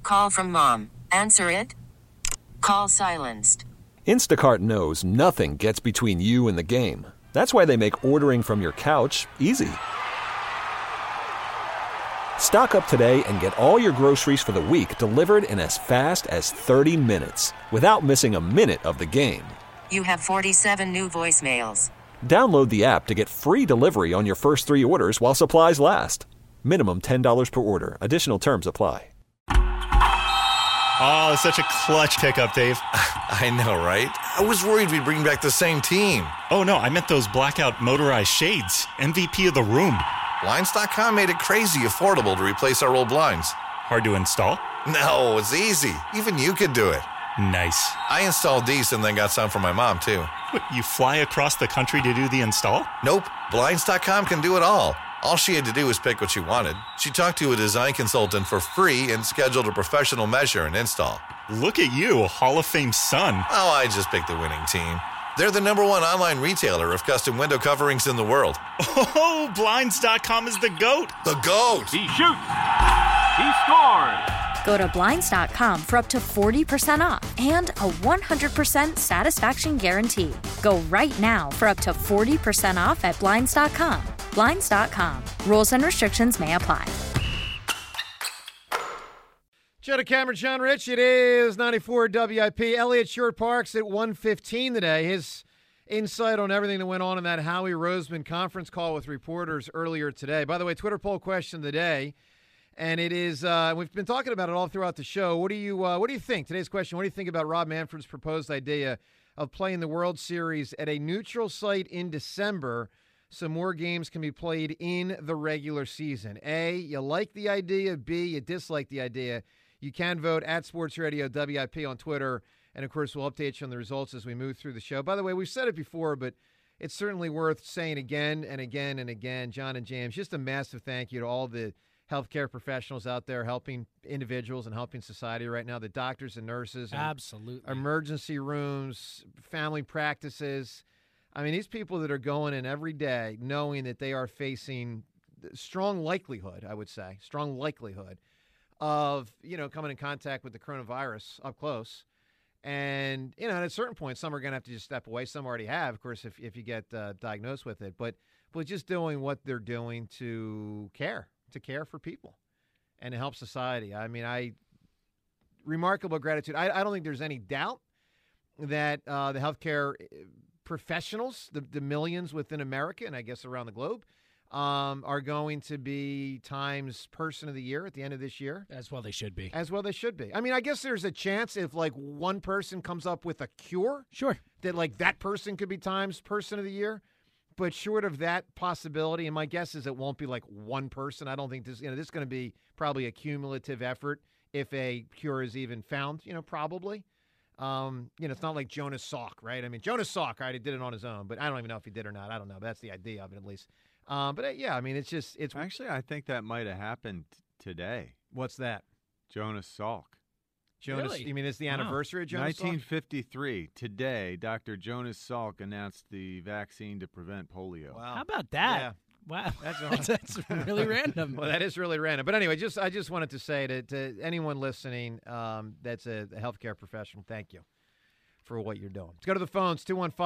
Call from mom. Answer it. Call silenced. Instacart knows nothing gets between you and the game. That's why they make ordering from your couch easy. Stock up today and get all your groceries for the week delivered in as fast as 30 minutes without missing a minute of the game. You have 47 new voicemails. Download the app to get free delivery on your first 3 orders while supplies last. Minimum $10 per order. Additional terms apply. Oh, such a clutch pickup, Dave. I know, right? I was worried we'd bring back the same team. Oh, no, I meant those blackout motorized shades. MVP of the room. Blinds.com made it crazy affordable to replace our old blinds. Hard to install? No, it's easy. Even you could do it. Nice. I installed these and then got some for my mom, too. What, you fly across the country to do the install? Nope. Blinds.com can do it all. All she had to do was pick what she wanted. She talked to a design consultant for free and scheduled a professional measure and install. Look at you, Hall of Fame son. Oh, I just picked the winning team. They're the #1 online retailer of custom window coverings in the world. Oh, Blinds.com is the GOAT. The GOAT. He shoots. He scores. Go to Blinds.com for up to 40% off and a 100% satisfaction guarantee. Go right now for up to 40% off at Blinds.com. Blinds.com. Rules and restrictions may apply. Jenna Cameron, John Rich. It is 94 WIP. Elliott Short-Parks at 1:15 today. His insight on everything that went on in that Howie Roseman conference call with reporters earlier today. By the way, Twitter poll question of the day, and it is we've been talking about it all throughout the show. What do you think? Today's question: what do you think about Rob Manfred's proposed idea of playing the World Series at a neutral site in December, so more games can be played in the regular season? A, you like the idea. B, you dislike the idea. You can vote at Sports Radio WIP on Twitter, and, of course, we'll update you on the results as we move through the show. By the way, we've said it before, but it's certainly worth saying again and again and again. John and James, just a massive thank you to all the healthcare professionals out there helping individuals and helping society right now, the doctors and nurses. And absolutely. Emergency rooms, family practices. I mean, these people that are going in every day knowing that they are facing strong likelihood of, coming in contact with the coronavirus up close. And, at a certain point, some are going to have to just step away. Some already have, of course, if you get diagnosed with it. But just doing what they're doing to care for people and to help society. I mean, remarkable gratitude. I don't think there's any doubt that the healthcare professionals, the millions within America and I guess around the globe, are going to be Time's Person of the Year at the end of this year. As well they should be. I mean, I guess there's a chance if, one person comes up with a cure. Sure. That, that person could be Time's Person of the Year. But short of that possibility, and my guess is it won't be, one person. I don't think this is going to be probably a cumulative effort if a cure is even found, probably. It's not like Jonas Salk, right? I mean, Jonas Salk, right, he did it on his own, but I don't even know if he did or not. I don't know. But that's the idea of it, at least. Yeah, I mean, it's actually, I think that might have happened today. What's that? Jonas Salk. Jonas, really? You mean it's the anniversary of Jonas Salk? 1953. Today, Dr. Jonas Salk announced the vaccine to prevent polio. Wow. How about that? Yeah. Wow. That's really random. Well, that is really random. But anyway, I just wanted to say to anyone listening that's a healthcare professional, thank you for what you're doing. Let's go to the phones,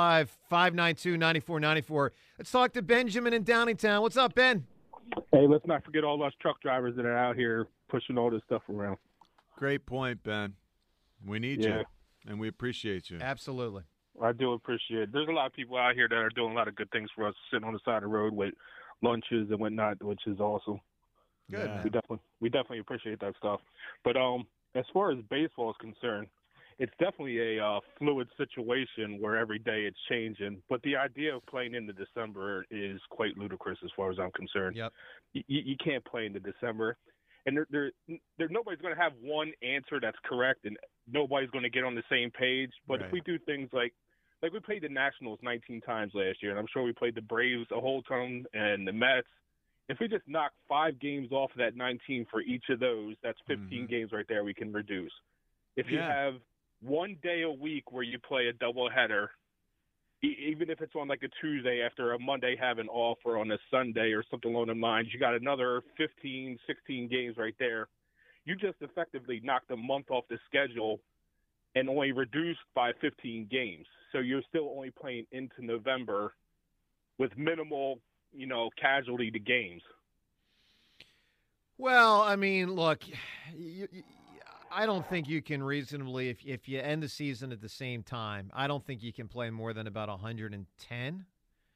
215-592-9494. Let's talk to Benjamin in Downingtown. What's up, Ben? Hey, let's not forget all us truck drivers that are out here pushing all this stuff around. Great point, Ben. We need you, and we appreciate you. Absolutely. I do appreciate it. There's a lot of people out here that are doing a lot of good things for us, sitting on the side of the road with lunches and whatnot, which is awesome. Good. Yeah. We definitely appreciate that stuff. But as far as baseball is concerned, it's definitely a fluid situation where every day it's changing. But the idea of playing into December is quite ludicrous as far as I'm concerned. Yep. You can't play into December. And there nobody's going to have one answer that's correct, and nobody's going to get on the same page. But Right. if we do things like we played the Nationals 19 times last year, and I'm sure we played the Braves a whole ton and the Mets. If we just knock 5 games off of that 19 for each of those, that's 15 games right there we can reduce. If you have one day a week where you play a doubleheader, even if it's on a Tuesday after a Monday having off or on a Sunday or something along the lines, you got another 15, 16 games right there. you just effectively knocked a month off the schedule and only reduced by 15 games. So you're still only playing into November with minimal, casualty to games. Well, I mean, look, I don't think you can reasonably, if you end the season at the same time, I don't think you can play more than about 110.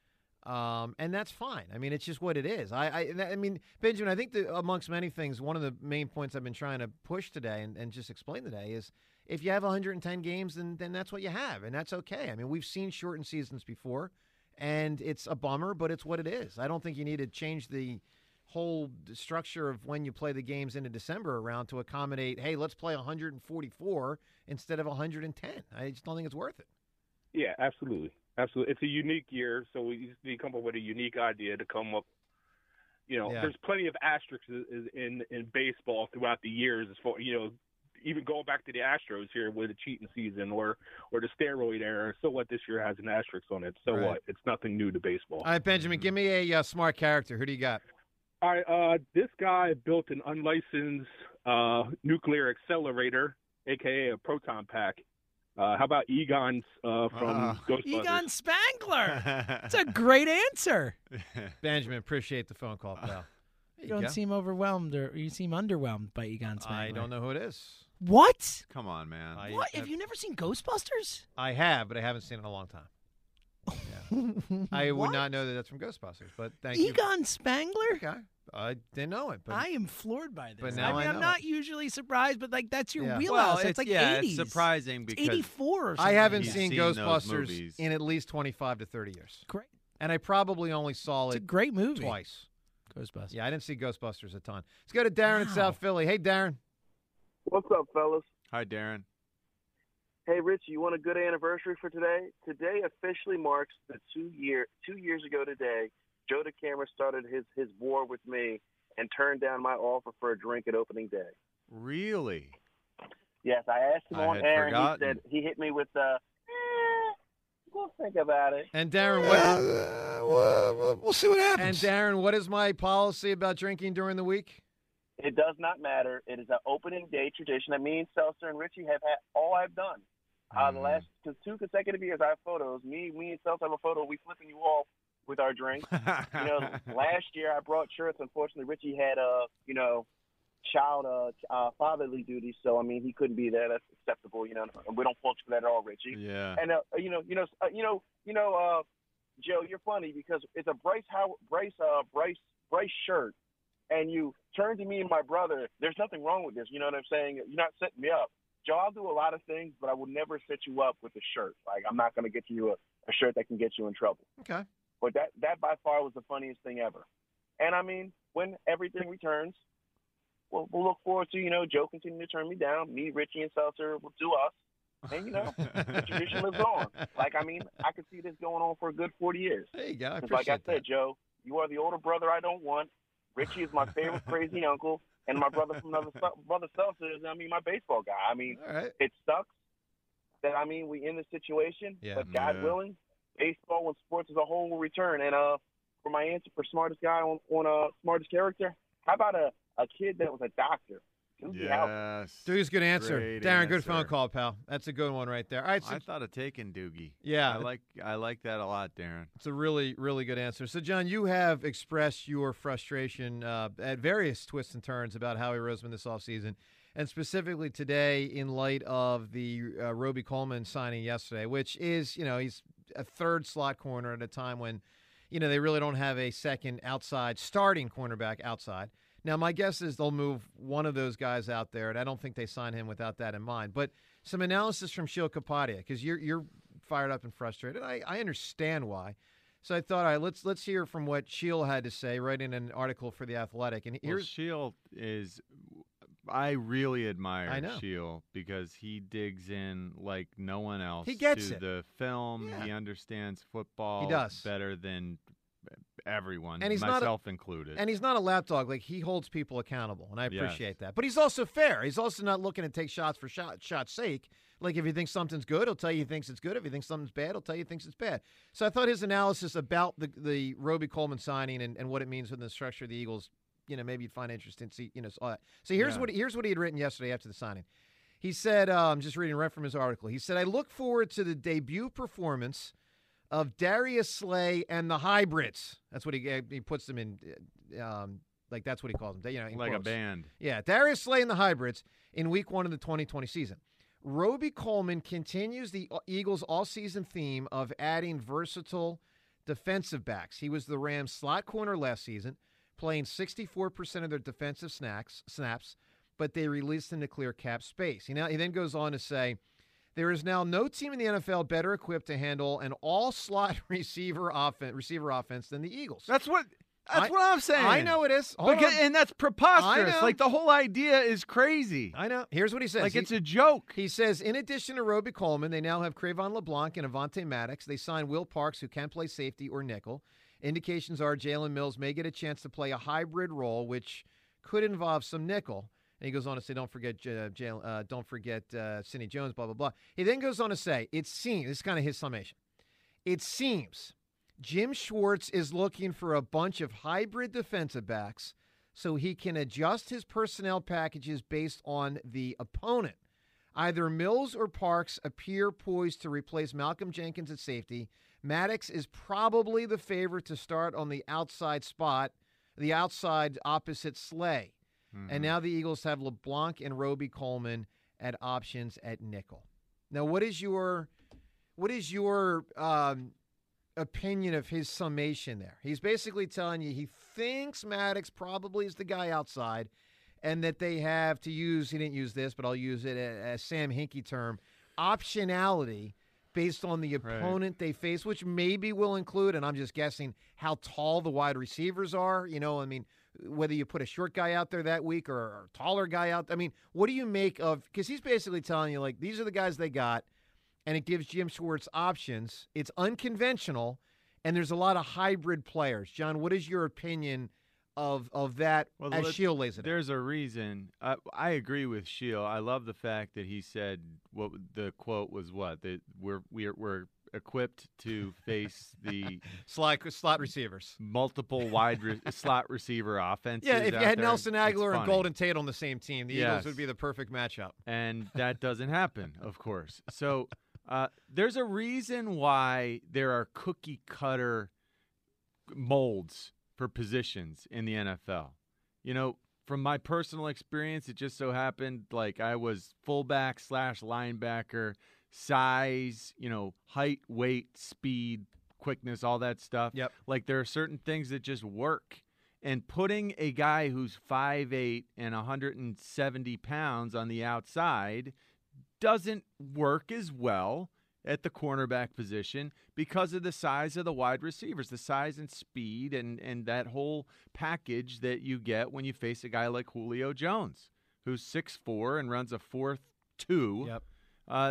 And that's fine. I mean, it's just what it is. I mean, Benjamin, I think that amongst many things, one of the main points I've been trying to push today and just explain today is if you have 110 games, then that's what you have, and that's okay. I mean, we've seen shortened seasons before, and it's a bummer, but it's what it is. I don't think you need to change the whole structure of when you play the games into December around to accommodate, hey, let's play 144 instead of 110. I just don't think it's worth it. Yeah, absolutely. Absolutely. It's a unique year, so we just need to come up with a unique idea to come up. There's plenty of asterisks in baseball throughout the years as far, even going back to the Astros here with the cheating season or the steroid era. So what, this year has an asterisk on it. So what? It's nothing new to baseball. All right, Benjamin, give me a smart character. Who do you got? All right, this guy built an unlicensed nuclear accelerator, a.k.a. a proton pack. How about Egon from Ghostbusters? Egon Spangler. That's a great answer. Benjamin, appreciate the phone call, pal. You don't seem overwhelmed, or you seem underwhelmed by Egon Spangler. I don't know who it is. What? Come on, man. What? Have you never seen Ghostbusters? I have, but I haven't seen it in a long time. Yeah. I would not know that that's from Ghostbusters, but thank you. Egon Spangler? Okay. I didn't know it. But I am floored by this. But now I know I'm not usually surprised, but that's your wheelhouse. Well, it's like 80s. It's surprising because it's 84 or something. I haven't seen Ghostbusters in at least 25 to 30 years. Great. And I probably only saw it's it a great movie. Twice. Ghostbusters. Yeah, I didn't see Ghostbusters a ton. Let's go to Darren in South Philly. Hey, Darren. What's up, fellas? Hi, Darren. Hey, Rich, you want a good anniversary for today? Today officially marks the 2 years ago today, Joe DeCamera started his war with me and turned down my offer for a drink at opening day. Really? Yes, I asked him on air, and he said he hit me with we'll think about it. And Darren, we'll see what happens. And Darren, what is my policy about drinking during the week? It does not matter. It is an opening day tradition that me and Seltzer and Richie have had all I've done. The last 2 consecutive years, I have photos. Me and Seltzer have a photo. We flipping you off with our drink. Last year I brought shirts. Unfortunately, Richie had child fatherly duties, so I mean he couldn't be there. That's acceptable, and we don't fault you for that at all, Richie. Yeah. And Joe, you're funny because it's a Bryce shirt, and you turn to me and my brother. There's nothing wrong with this. You know what I'm saying? You're not setting me up. Joe, I'll do a lot of things, but I will never set you up with a shirt. Like I'm not going to get you a shirt that can get you in trouble. Okay. But that by far was the funniest thing ever. And I mean, when everything returns, we'll look forward to, Joe continuing to turn me down. Me, Richie, and Seltzer will do us. And, the tradition lives on. Like, I mean, I could see this going on for a good 40 years. There you go. I like I said, that. Joe, you are the older brother I don't want. Richie is my favorite crazy uncle. And my brother from brother Seltzer is, my baseball guy. I mean, It sucks that, we in this situation. Yeah. But God willing, baseball and sports as a whole will return. And for my answer for smartest guy on smartest character, how about a kid that was a doctor? Yes. Doogie's good answer. Great Darren, answer. good phone call, pal. That's a good one right there. All right, so I thought of taking Doogie. Yeah. I like that a lot, Darren. It's a really, really good answer. So, John, you have expressed your frustration at various twists and turns about Howie Roseman this offseason, and specifically today in light of the Roby Coleman signing yesterday, which is, he's a third slot corner at a time when, they really don't have a second outside starting cornerback outside. Now, my guess is they'll move one of those guys out there, and I don't think they sign him without that in mind. But some analysis from Sheil Kapadia, because you're fired up and frustrated. I understand why. So I thought, all right, let's hear from what Sheil had to say, writing an article for The Athletic. And here's Sheil is – I really admire know. Sheil because he digs in like no one else. He gets to it. the film. Yeah. He understands football He does. better than everyone, and he's myself included. And he's not a lapdog. Like, he holds people accountable, and I appreciate that. But he's also fair. He's also not looking to take shots for shot's sake. Like, if he thinks something's good, he'll tell you he thinks it's good. If he thinks something's bad, he'll tell you he thinks it's bad. So I thought his analysis about the Roby Coleman signing and what it means within the structure of the Eagles maybe you'd find interesting. See, all that. So here's what he had written yesterday after the signing. He said, I'm just reading right from his article. He said, I look forward to the debut performance of Darius Slay and the Hybrids. That's what he puts them in, like that's what he calls them. Like quotes. A band. Yeah, Darius Slay and the Hybrids in Week 1 of the 2020 season. Roby Coleman continues the Eagles' all-season theme of adding versatile defensive backs. He was the Rams' slot corner last season, playing 64% of their defensive snaps, but they released him to clear cap space. He then goes on to say, there is now no team in the NFL better equipped to handle an all-slot receiver offense than the Eagles. That's what I'm saying. I know it is. And that's preposterous. I know. Like, the whole idea is crazy. I know. Here's what he says. Like, it's a joke. He says, in addition to Roby Coleman, they now have Crayvon LeBlanc and Avonte Maddox. They signed Will Parks, who can play safety or nickel. Indications are Jalen Mills may get a chance to play a hybrid role, which could involve some nickel. And he goes on to say, don't forget Sidney Jones, blah, blah, blah. He then goes on to say, it seems, this is kind of his summation, it seems Jim Schwartz is looking for a bunch of hybrid defensive backs so he can adjust his personnel packages based on the opponent. Either Mills or Parks appear poised to replace Malcolm Jenkins at safety. Maddox is probably the favorite to start on the outside spot, the outside opposite Slay. Mm-hmm. And now the Eagles have LeBlanc and Roby Coleman at options at nickel. Now, what is your opinion of his summation there? He's basically telling you he thinks Maddox probably is the guy outside, and that they have to use, he didn't use this, but I'll use it as Sam Hinkie term, optionality based on the opponent they face, which maybe will include, and I'm just guessing, how tall the wide receivers are. Whether you put a short guy out there that week or a taller guy out. I mean, what do you make of, because he's basically telling you, like, these are the guys they got, and it gives Jim Schwartz options. It's unconventional, and there's a lot of hybrid players. John, what is your opinion of that as Shield lays it out? There's a reason. I agree with Shield. I love the fact that he said what the quote was, that we're equipped to face the slot receivers, multiple slot receiver offenses. Yeah, if you had there, Nelson Aguilar and Golden Tate on the same team, the Yes. Eagles would be the perfect matchup. And that doesn't happen, of course. So there's a reason why there are cookie cutter molds for positions in the NFL. From my personal experience, it just so happened like I was fullback / linebacker, size, height, weight, speed, quickness, all that stuff. Yep. Like, there are certain things that just work. And putting a guy who's 5'8" and 170 pounds on the outside doesn't work as well at the cornerback position because of the size of the wide receivers, the size and speed and that whole package that you get when you face a guy like Julio Jones, who's 6'4" and runs a 4.2. Yep.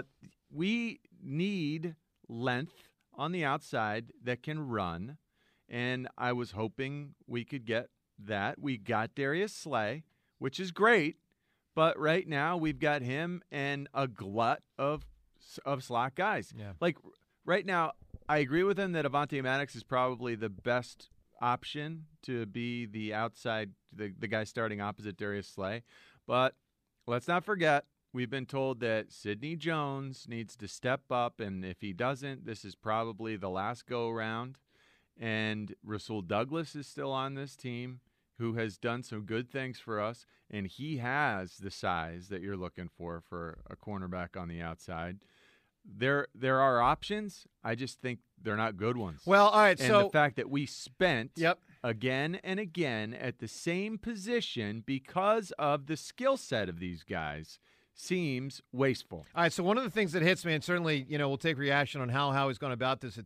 We need length on the outside that can run, and I was hoping we could get that. We got Darius Slay, which is great, but right now we've got him and a glut of slot guys. Yeah. Like, right now, I agree with him that Avonte Maddox is probably the best option to be the outside, the guy starting opposite Darius Slay, but let's not forget, we've been told that Sidney Jones needs to step up, and if he doesn't, this is probably the last go-around. And Rasul Douglas is still on this team, who has done some good things for us, and he has the size that you're looking for a cornerback on the outside. There are options. I just think they're not good ones. Well, all right, and so the fact that we spent again and again at the same position because of the skill set of these guys seems wasteful. All right, so one of the things that hits me, and certainly, we'll take reaction on how Howie's going about this at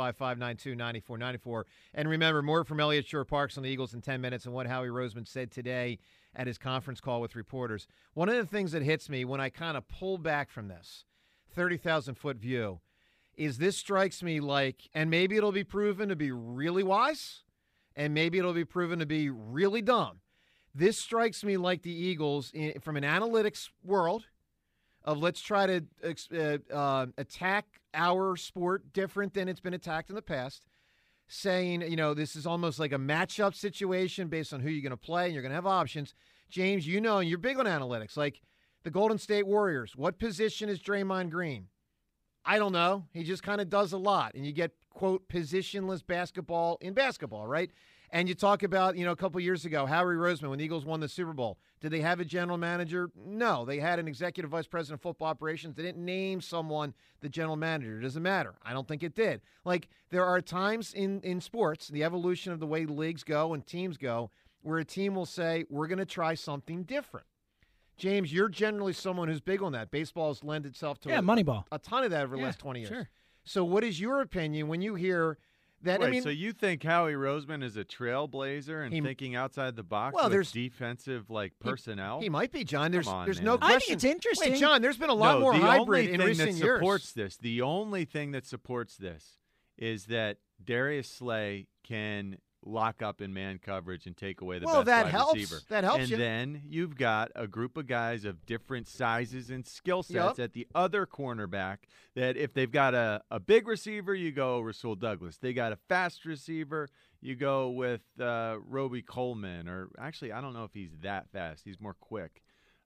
215-592-9494. And remember, more from Elliott Shore-Parks on the Eagles in 10 minutes and what Howie Roseman said today at his conference call with reporters. One of the things that hits me when I kind of pull back from this 30,000-foot view is this strikes me like, and maybe it'll be proven to be really wise, and maybe it'll be proven to be really dumb. This strikes me like the Eagles, from an analytics world, of let's try to attack our sport different than it's been attacked in the past. saying, this is almost like a matchup situation based on who you're going to play, and you're going to have options. James, and you're big on analytics. Like the Golden State Warriors, what position is Draymond Green? I don't know. He just kind of does a lot, and you get, quote, positionless basketball in basketball, right? And you talk about, a couple years ago, Howie Roseman, when the Eagles won the Super Bowl, did they have a general manager? No. They had an executive vice president of football operations. They didn't name someone the general manager. It doesn't matter. I don't think it did. Like, there are times in sports, the evolution of the way leagues go and teams go, where a team will say, we're going to try something different. James, you're generally someone who's big on that. Baseball has lent itself to Moneyball. A ton of that over the last 20 years. Sure. So what is your opinion when you hear that? Wait, so you think Howie Roseman is a trailblazer and thinking outside the box with defensive personnel? He might be, John. There's man. no question. I think it's interesting. Wait, John, there's been a lot more hybrid in recent years. The only thing that supports this is that Darius Slay can lock up in man coverage and take away the best wide receiver. That helps you. And then you've got a group of guys of different sizes and skill sets at the other cornerback that if they've got a big receiver, you go Rasul Douglas. They got a fast receiver, you go with Roby Coleman. Or actually, I don't know if he's that fast. He's more quick.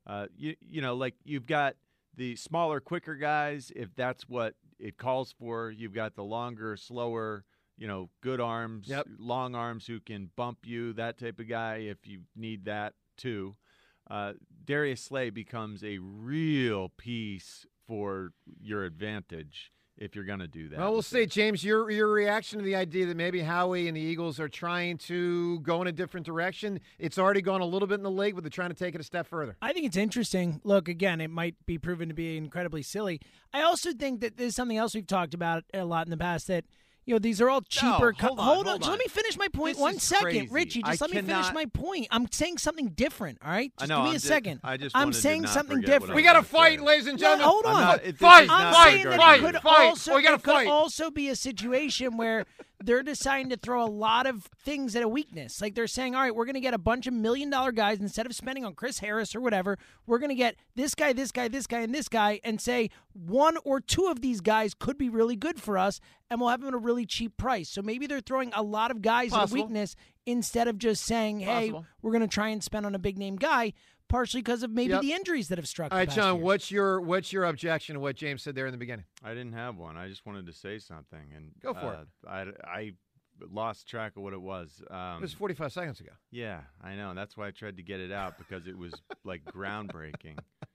You've got the smaller, quicker guys. If that's what it calls for, you've got the longer, slower, good arms, long arms who can bump you, that type of guy if you need that too. Darius Slay becomes a real piece for your advantage if you're going to do that. Well, we'll see. James, your reaction to the idea that maybe Howie and the Eagles are trying to go in a different direction. It's already gone a little bit in the league, but they're trying to take it a step further. I think it's interesting. Look, again, it might be proven to be incredibly silly. I also think that there's something else we've talked about a lot in the past that these are all cheaper. Hold on. Just let me finish my point. This 1 second, crazy. Richie. Just let me finish my point. I'm saying something different. All right, give me a second. I'm saying something different. We got to fight, ladies and gentlemen. Hold on. Fight. We got to fight. Also be a situation where they're deciding to throw a lot of things at a weakness. Like they're saying, all right, we're going to get a bunch of $1 million guys instead of spending on Chris Harris or whatever. We're going to get this guy, this guy, this guy, and this guy, and say one or two of these guys could be really good for us, and we'll have them at a really cheap price. So maybe they're throwing a lot of guys at a weakness instead of just saying, hey, we're going to try and spend on a big-name guy, partially because of maybe the injuries that have struck. All right, John, years. what's your objection to what James said there in the beginning? I didn't have one. I just wanted to say something. And go for it. I lost track of what it was. It was 45 seconds ago. Yeah, I know. That's why I tried to get it out because it was groundbreaking.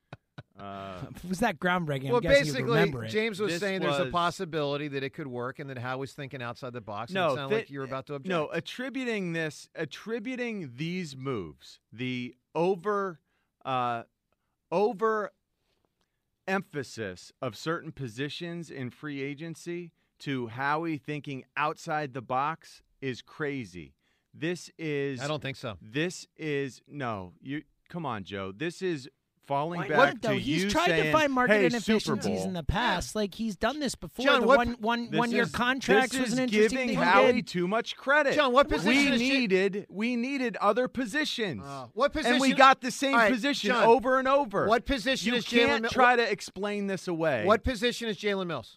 Was that groundbreaking? Well, basically, James was saying there's a possibility that it could work and that Howie's thinking outside the box. No, it sounded like you were about to object. No, attributing these moves, the over emphasis of certain positions in free agency to Howie thinking outside the box is crazy. I don't think so. Come on, Joe. This is falling Why back not, though? to He's you tried saying, to find market hey, inefficiencies in the past. Like he's done this before. John, the one-year contracts was an interesting thing. This is giving Howie too much credit. John, what position we needed other positions. What position? And we got the same position John, over and over. What position is Jalen Mills? You can't try to explain this away. What position is Jalen Mills?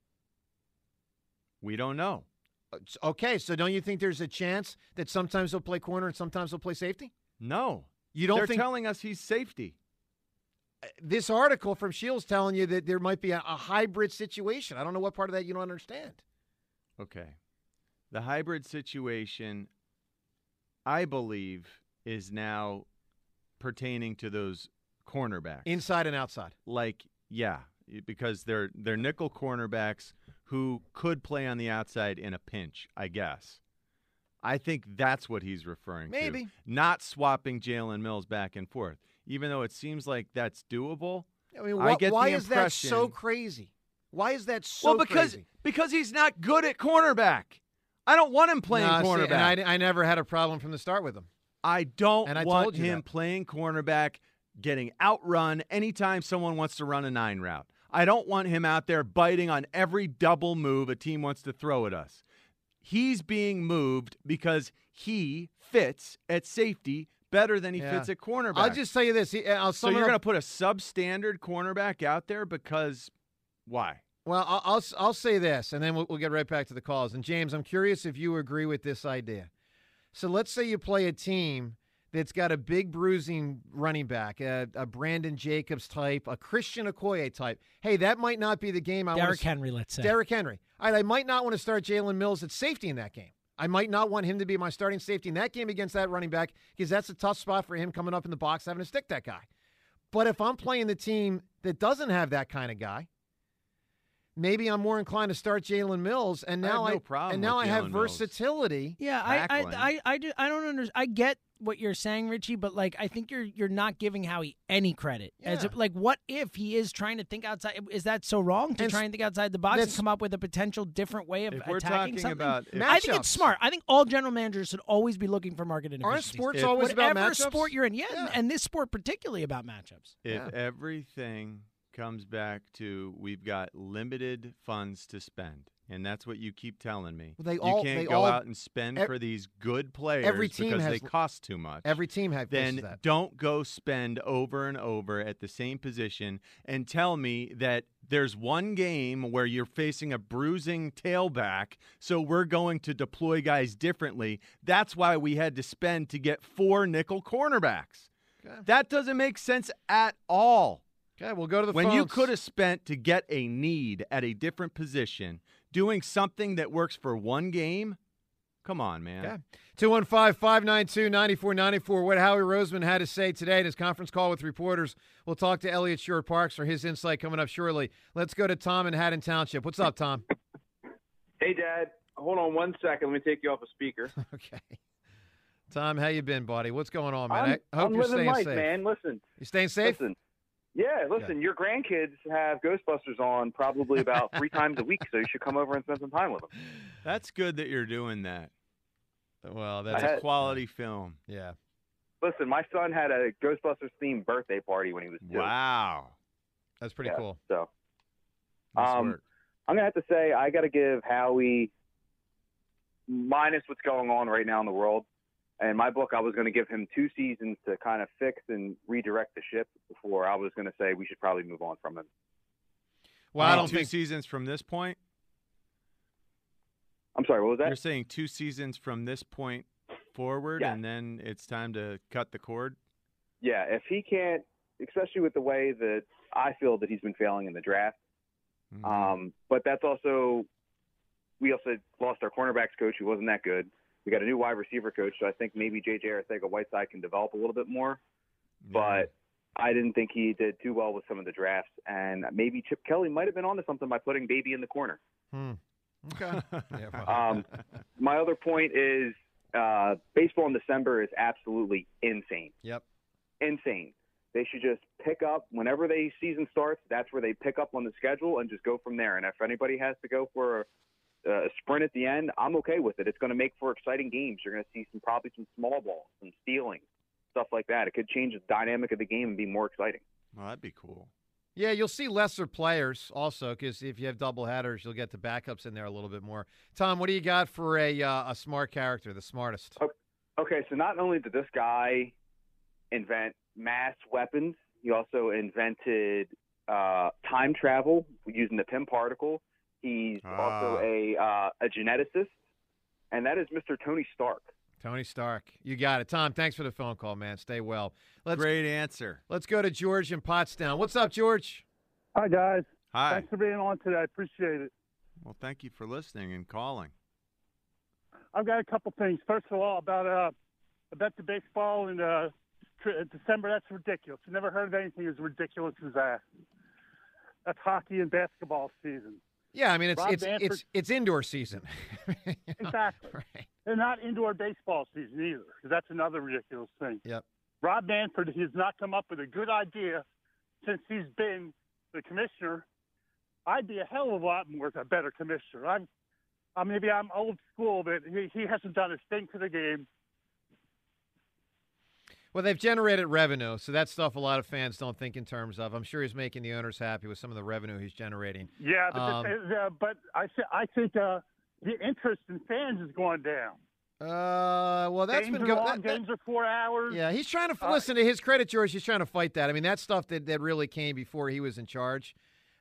We don't know. Okay, so don't you think there's a chance that sometimes he'll play corner and sometimes he'll play safety? No. You don't They're think telling us he's safety. This article from Shields telling you that there might be a hybrid situation. I don't know what part of that you don't understand. Okay. The hybrid situation, I believe, is now pertaining to those cornerbacks. Inside and outside. Because they're nickel cornerbacks who could play on the outside in a pinch, I guess. I think that's what he's referring to. Maybe. Not swapping Jalen Mills back and forth. Even though it seems like that's doable, I mean, why is that so crazy? Why is that so crazy? Because he's not good at cornerback. I don't want him playing cornerback. And I never had a problem from the start with him. I don't want him playing cornerback, getting outrun anytime someone wants to run a 9 route. I don't want him out there biting on every double move a team wants to throw at us. He's being moved because he fits at safety better than he fits at cornerback. I'll just tell you this. So you're going to put a substandard cornerback out there because why? Well, I'll say this, and then we'll get right back to the calls. And, James, I'm curious if you agree with this idea. So let's say you play a team that's got a big bruising running back, a Brandon Jacobs type, a Christian Okoye type. Hey, that might not be the game I want to Derrick Henry, let's say. Derrick Henry. All right, I might not want to start Jalen Mills at safety in that game. I might not want him to be my starting safety in that game against that running back because that's a tough spot for him coming up in the box having to stick that guy. But if I'm playing the team that doesn't have that kind of guy, maybe I'm more inclined to start Jalen Mills, and now I have versatility. Yeah, I don't understand. I get what you're saying, Richie, but like I think you're not giving Howie any credit. Yeah. As if, like, what if he is trying to think outside? Is that so wrong to try and think outside the box and come up with a potential different way of attacking something? I think it's smart. I think all general managers should always be looking for market inefficiencies. Aren't sports always about matchups? Whatever sport you're in, and this sport particularly about matchups. If everything comes back to we've got limited funds to spend, and that's what you keep telling me. Well, you can't go out and spend for these good players because they cost too much. Every team has then that. Don't go spend over and over at the same position and tell me that there's one game where you're facing a bruising tailback, so we're going to deploy guys differently. That's why we had to spend to get 4 nickel cornerbacks. Okay. That doesn't make sense at all. Okay, we'll go to the when phones. You could have spent to get a need at a different position, doing something that works for one game. Come on, man. Okay. 215-592-9494. What Howie Roseman had to say today in his conference call with reporters. We'll talk to Elliott Short-Parks for his insight coming up shortly. Let's go to Tom in Haddon Township. What's up, Tom? Hey, Dad. Hold on one second. Let me take you off a speaker. Okay. Tom, how you been, buddy? What's going on, man? I hope I'm you're living staying life, safe. man. Listen. You staying safe? Listen. Yeah, listen, your grandkids have Ghostbusters on probably about 3 times a week, so you should come over and spend some time with them. That's good that you're doing that. Well, that's a quality film. Yeah. Listen, my son had a Ghostbusters-themed birthday party when he was 2. Wow. That's pretty cool. So, I'm going to have to say I got to give Howie, minus what's going on right now in the world, in my book, I was going to give him 2 seasons to kind of fix and redirect the ship before I was going to say we should probably move on from him. Well, I don't think 2 seasons from this point. I'm sorry, what was that? You're saying 2 seasons from this point forward, and then it's time to cut the cord? Yeah, if he can't, especially with the way that I feel that he's been failing in the draft. But that's also, we also lost our cornerbacks coach who wasn't that good. We got a new wide receiver coach, so I think maybe J.J. Arcega-Whiteside can develop a little bit more. But I didn't think he did too well with some of the drafts. And maybe Chip Kelly might have been onto something by putting Baby in the corner. Okay. My other point is baseball in December is absolutely insane. Yep. Insane. They should just pick up whenever the season starts. That's where they pick up on the schedule and just go from there. And if anybody has to go for a sprint at the end, I'm okay with it. It's going to make for exciting games. You're going to see probably some small balls, some stealing, stuff like that. It could change the dynamic of the game and be more exciting. Well, that'd be cool. Yeah, you'll see lesser players also because if you have double headers, you'll get the backups in there a little bit more. Tom, what do you got for a smart character, the smartest? Okay, so not only did this guy invent mass weapons, he also invented time travel using the Pym particle. He's also a geneticist, and that is Mr. Tony Stark. Tony Stark. You got it. Tom, thanks for the phone call, man. Stay well. Great answer. Let's go to George in Pottstown. What's up, George? Hi, guys. Hi. Thanks for being on today. I appreciate it. Well, thank you for listening and calling. I've got a couple things. First of all, about I bet the baseball in December, that's ridiculous. I've never heard of anything as ridiculous as that. That's hockey and basketball season. Yeah, I mean, it's indoor season. Exactly. Right. They're not indoor baseball season either, because that's another ridiculous thing. Yep. Rob Manfred has not come up with a good idea since he's been the commissioner. I'd be a hell of a lot more a better commissioner. Maybe I'm old school, but he hasn't done a thing to the game. Well, they've generated revenue, so that's stuff a lot of fans don't think in terms of. I'm sure he's making the owners happy with some of the revenue he's generating. Yeah, but I think the interest in fans has gone down. Well, that's games been going. Games are 4 hours. Yeah, he's trying to listen to his credit, George. He's trying to fight that. I mean, that's stuff that really came before he was in charge.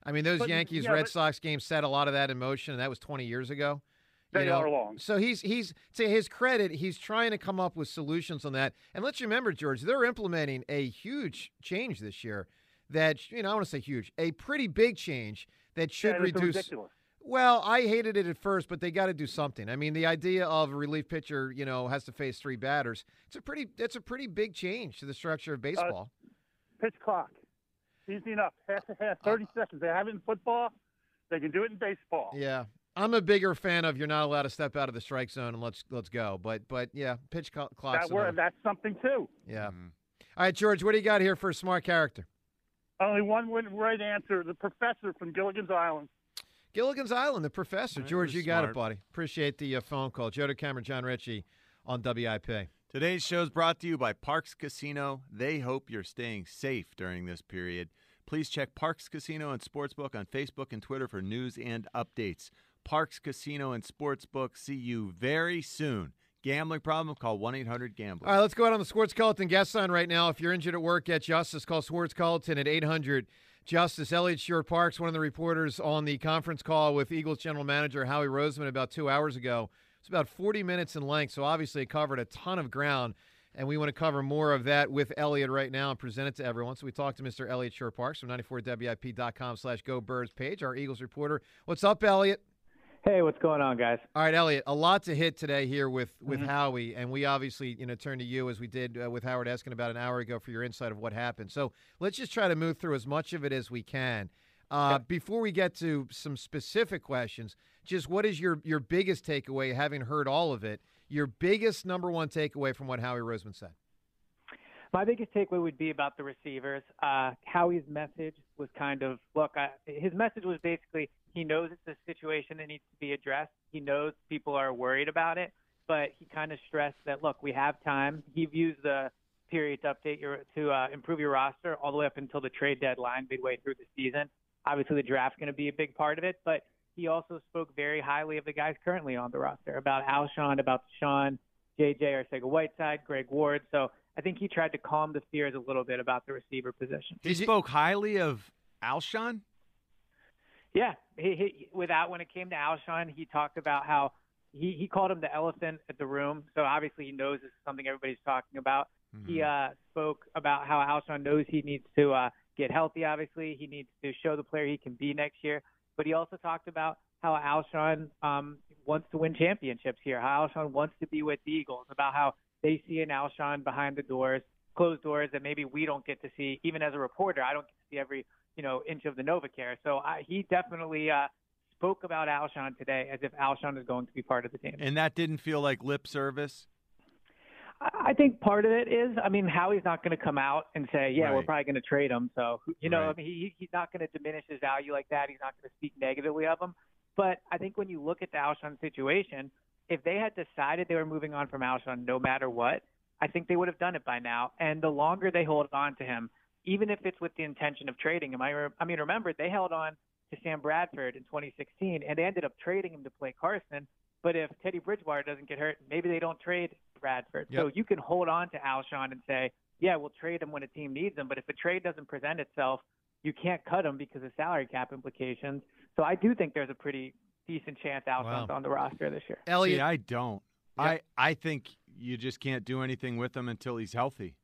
I mean, those Yankees-Red Sox games set a lot of that in motion, and that was 20 years ago. They are long. So he's to his credit, he's trying to come up with solutions on that. And let's remember, George, they're implementing a huge change this year that, I want to say huge, a pretty big change that should reduce. Ridiculous. Well, I hated it at first, but they got to do something. I mean, the idea of a relief pitcher, has to face 3 batters, that's a pretty big change to the structure of baseball. Pitch clock. Easy enough. Half a half, 30 seconds. They have it in football. They can do it in baseball. Yeah. I'm a bigger fan of you're not allowed to step out of the strike zone and let's go. But yeah, pitch clock. That's something too. Yeah. All right, George, what do you got here for a smart character? Only one right answer. The professor from Gilligan's Island. Gilligan's Island, the professor. George, you got smart. it, buddy. Appreciate the phone call. Joe DeCamera, John Ritchie on WIP. Today's show is brought to you by Parks Casino. They hope you're staying safe during this period. Please check Parks Casino and Sportsbook on Facebook and Twitter for news and updates. Parks Casino and Sportsbook. See you very soon. Gambling problem? Call 1-800-GAMBLER. All right, let's go out on the Schwartz Culleton guest line right now. If you're injured at work, get justice. Call Schwartz Culleton at 800-JUSTICE. Elliott Shorr-Parks, one of the reporters on the conference call with Eagles general manager Howie Roseman about 2 hours ago. It's about 40 minutes in length, so obviously it covered a ton of ground, and we want to cover more of that with Elliott right now and present it to everyone. So we talked to Mr. Elliott Shorr-Parks from 94WIP.com/GoBirds page, our Eagles reporter. What's up, Elliott? Hey, what's going on, guys? All right, Elliott, a lot to hit today here with Howie, and we obviously turn to you as we did with Howard Eskin about an hour ago for your insight of what happened. So let's just try to move through as much of it as we can. Before we get to some specific questions, just what is your biggest takeaway, having heard all of it, your biggest number one takeaway from what Howie Roseman said? My biggest takeaway would be about the receivers. Howie's message was his message was basically he knows it's a situation that needs to be addressed. He knows people are worried about it, but he kind of stressed that, look, we have time. He views the period to improve your roster all the way up until the trade deadline midway through the season. Obviously, the draft's going to be a big part of it, but he also spoke very highly of the guys currently on the roster, about Alshon, about Deshaun, J.J. Arcega-Whiteside, Greg Ward. So I think he tried to calm the fears a little bit about the receiver position. He spoke highly of Alshon? Yeah. When it came to Alshon, he talked about how he called him the elephant at the room. So obviously he knows this is something everybody's talking about. Mm-hmm. He spoke about how Alshon knows he needs to get healthy, obviously. He needs to show the player he can be next year. But he also talked about how Alshon wants to win championships here, how Alshon wants to be with the Eagles, about how they see an Alshon behind the doors, closed doors that maybe we don't get to see. Even as a reporter, I don't get to see every inch of the NovaCare. So he definitely spoke about Alshon today as if Alshon is going to be part of the team. And that didn't feel like lip service? I think part of it is, Howie's not going to come out and say, right, we're probably going to trade him. So, right, he's not going to diminish his value like that. He's not going to speak negatively of him. But I think when you look at the Alshon situation, if they had decided they were moving on from Alshon no matter what, I think they would have done it by now. And the longer they hold on to him, even if it's with the intention of trading him, remember, they held on to Sam Bradford in 2016, and they ended up trading him to play Carson. But if Teddy Bridgewater doesn't get hurt, maybe they don't trade Bradford. Yep. So you can hold on to Alshon and say, yeah, we'll trade him when a team needs him. But if a trade doesn't present itself, you can't cut him because of salary cap implications. So I do think there's a pretty decent chance Alshon's on the roster this year. Elliott, I don't. Yep. I think you just can't do anything with him until he's healthy.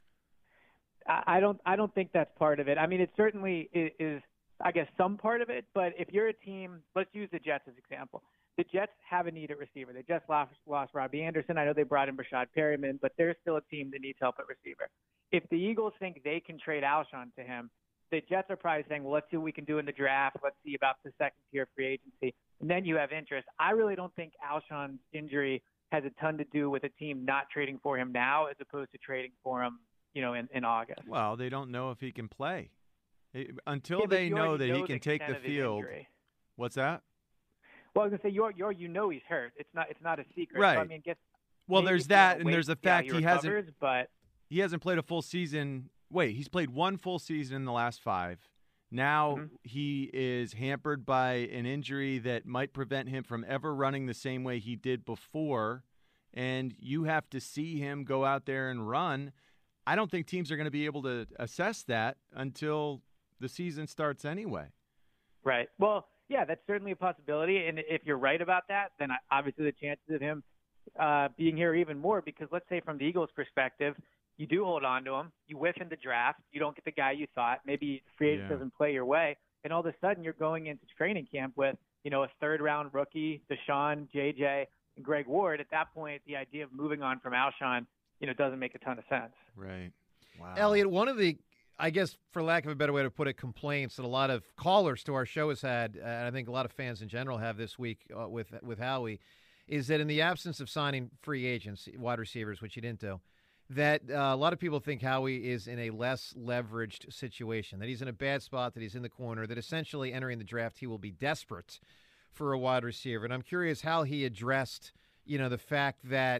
I don't think that's part of it. It certainly is, I guess, some part of it. But if you're a team, let's use the Jets as an example. The Jets have a need at receiver. They just lost Robbie Anderson. I know they brought in Rashad Perryman, but they're still a team that needs help at receiver. If the Eagles think they can trade Alshon to him, the Jets are probably saying, well, let's see what we can do in the draft. Let's see about the second-tier free agency. And then you have interest. I really don't think Alshon's injury has a ton to do with a team not trading for him now as opposed to trading for him, in August. Well, they don't know if he can play. Until they know that he can take the field. What's that? Well, I was going to say, he's hurt. It's not a secret. Right. So, there's that, and there's the fact he hasn't played a full season. Wait, he's played one full season in the last 5. Now he is hampered by an injury that might prevent him from ever running the same way he did before, and you have to see him go out there and run. I don't think teams are going to be able to assess that until the season starts anyway. Right. Well, yeah, that's certainly a possibility. And if you're right about that, then obviously the chances of him being here are even more, because let's say from the Eagles' perspective, you do hold on to him, you whiff in the draft, you don't get the guy you thought, maybe free agent doesn't play your way, and all of a sudden you're going into training camp with, a third-round rookie, Deshaun, JJ, and Greg Ward. At that point, the idea of moving on from Alshon, doesn't make a ton of sense. Right. Wow. Elliot, one of the, I guess, for lack of a better way to put it, complaints that a lot of callers to our show has had, and I think a lot of fans in general have this week with Howie, is that in the absence of signing free agents, wide receivers, which he didn't do, that a lot of people think Howie is in a less leveraged situation, that he's in a bad spot, that he's in the corner, that essentially entering the draft he will be desperate for a wide receiver. And I'm curious how he addressed, the fact that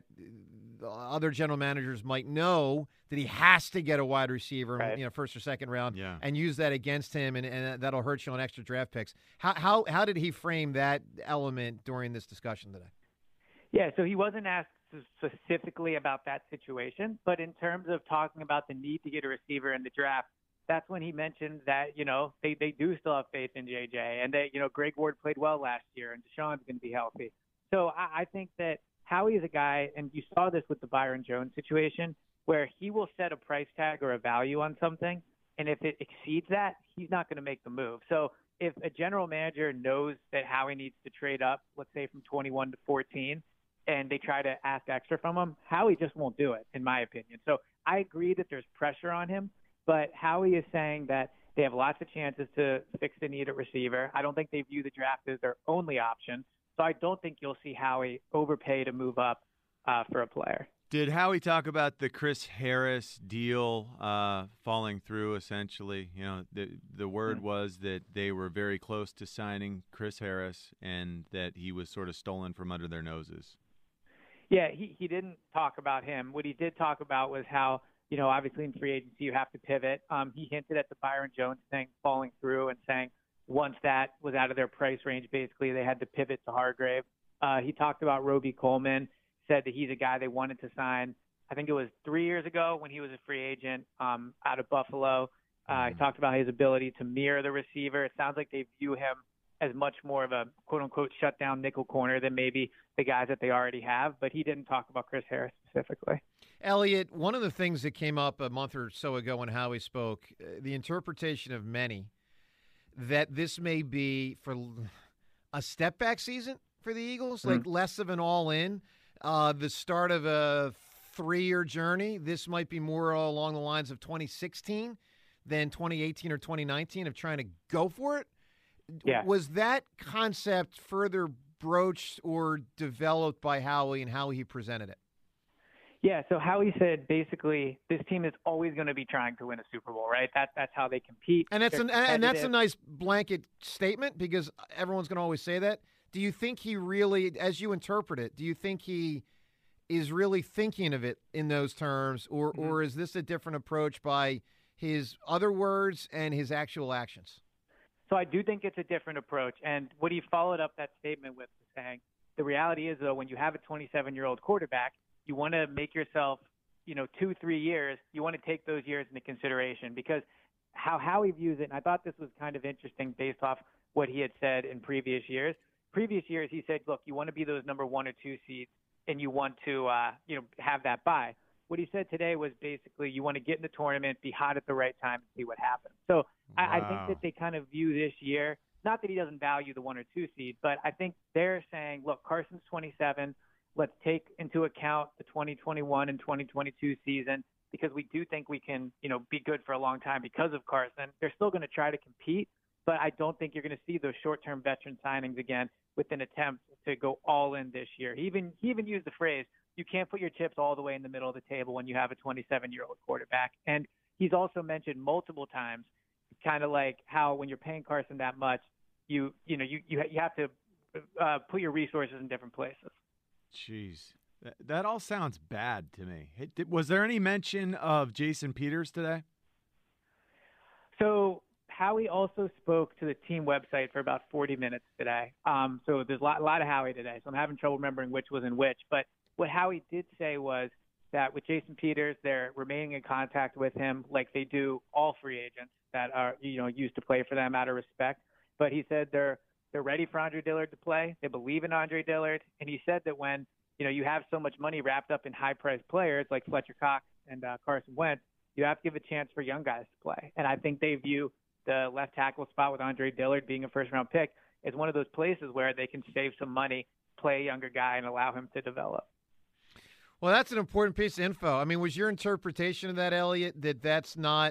other general managers might know that he has to get a wide receiver, right, first or second round, and use that against him, and that'll hurt you on extra draft picks. How did he frame that element during this discussion today? Yeah, so he wasn't asked specifically about that situation, but in terms of talking about the need to get a receiver in the draft, that's when he mentioned that, they do still have faith in JJ, and that, Greg Ward played well last year, and Deshaun's going to be healthy. So I think that Howie is a guy, and you saw this with the Byron Jones situation, where he will set a price tag or a value on something, and if it exceeds that, he's not going to make the move. So if a general manager knows that Howie needs to trade up, let's say from 21 to 14, and they try to ask extra from him, Howie just won't do it, in my opinion. So I agree that there's pressure on him, but Howie is saying that they have lots of chances to fix the need at receiver. I don't think they view the draft as their only option. So I don't think you'll see Howie overpay to move up for a player. Did Howie talk about the Chris Harris deal falling through, essentially? The word was that they were very close to signing Chris Harris and that he was sort of stolen from under their noses. Yeah, he didn't talk about him. What he did talk about was how, obviously in free agency you have to pivot. He hinted at the Byron Jones thing falling through and saying once that was out of their price range, basically they had to pivot to Hargrave. He talked about Roby Coleman, said that he's a guy they wanted to sign. I think it was 3 years ago when he was a free agent out of Buffalo. He talked about his ability to mirror the receiver. It sounds like they view him as much more of a quote-unquote shutdown nickel corner than maybe the guys that they already have, but he didn't talk about Chris Harris specifically. Elliot, one of the things that came up a month or so ago when Howie spoke, the interpretation of many, that this may be for a step-back season for the Eagles, like less of an all-in, the start of a 3-year journey. This might be more along the lines of 2016 than 2018 or 2019 of trying to go for it. Yeah. Was that concept further broached or developed by Howie and how he presented it? Yeah, so Howie said basically this team is always going to be trying to win a Super Bowl, right? That's how they compete. And that's a nice blanket statement because everyone's going to always say that. Do you think he really, as you interpret it, do you think he is really thinking of it in those terms, or is this a different approach by his other words and his actual actions? So I do think it's a different approach. And what he followed up that statement with was saying, the reality is, though, when you have a 27-year-old quarterback, you want to make yourself, 2-3 years, you want to take those years into consideration because how he views it, and I thought this was kind of interesting based off what he had said in previous years. Previous years, he said, look, you want to be those number 1 or 2 seeds, and you want to, have that bye. What he said today was basically you want to get in the tournament, be hot at the right time, and see what happens. So I think that they kind of view this year, not that he doesn't value the 1 or 2 seed, but I think they're saying, look, Carson's 27. Let's take into account the 2021 and 2022 season because we do think we can, be good for a long time because of Carson. They're still going to try to compete, but I don't think you're going to see those short-term veteran signings again with an attempt to go all in this year. He even used the phrase, you can't put your chips all the way in the middle of the table when you have a 27-year-old quarterback. And he's also mentioned multiple times, kind of like how when you're paying Carson that much, you have to put your resources in different places. Jeez, that all sounds bad to me. Was there any mention of Jason Peters today? So Howie also spoke to the team website for about 40 minutes today. So there's a lot of Howie today, so I'm having trouble remembering which was in which. But what Howie did say was that with Jason Peters, they're remaining in contact with him like they do all free agents that are, used to play for them out of respect. but he said they're ready for Andre Dillard to play. They believe in Andre Dillard, and he said that when you have so much money wrapped up in high-priced players like Fletcher Cox and Carson Wentz, you have to give a chance for young guys to play. And I think they view the left tackle spot with Andre Dillard being a first-round pick as one of those places where they can save some money, play a younger guy, and allow him to develop. Well, that's an important piece of info. I mean, was your interpretation of that, Elliot, that that's not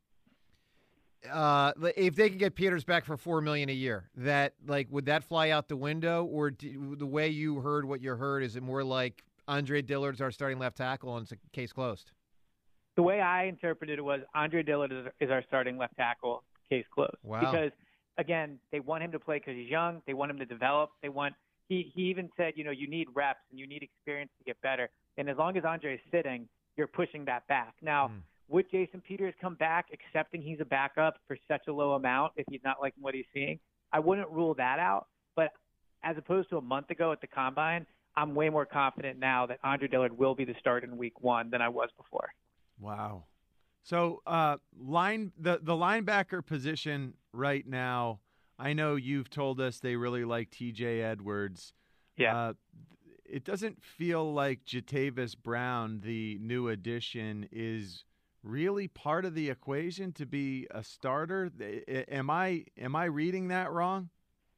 if they could get Peters back for $4 million a year, that would that fly out the window, or the way you heard what you heard, is it more like Andre Dillard's our starting left tackle and it's a case closed? The way I interpreted it was Andre Dillard is our starting left tackle, case closed. Wow. Because again, they want him to play because he's young. They want him to develop. He even said, you need reps and you need experience to get better. And as long as Andre is sitting, you're pushing that back. Now, would Jason Peters come back accepting he's a backup for such a low amount if he's not liking what he's seeing? I wouldn't rule that out. But as opposed to a month ago at the Combine, I'm way more confident now that Andre Dillard will be the starter in Week 1 than I was before. Wow. So the linebacker position right now, I know you've told us they really like TJ Edwards. Yeah. It doesn't feel like Jatavis Brown, the new addition, is really part of the equation to be a starter. Am I reading that wrong?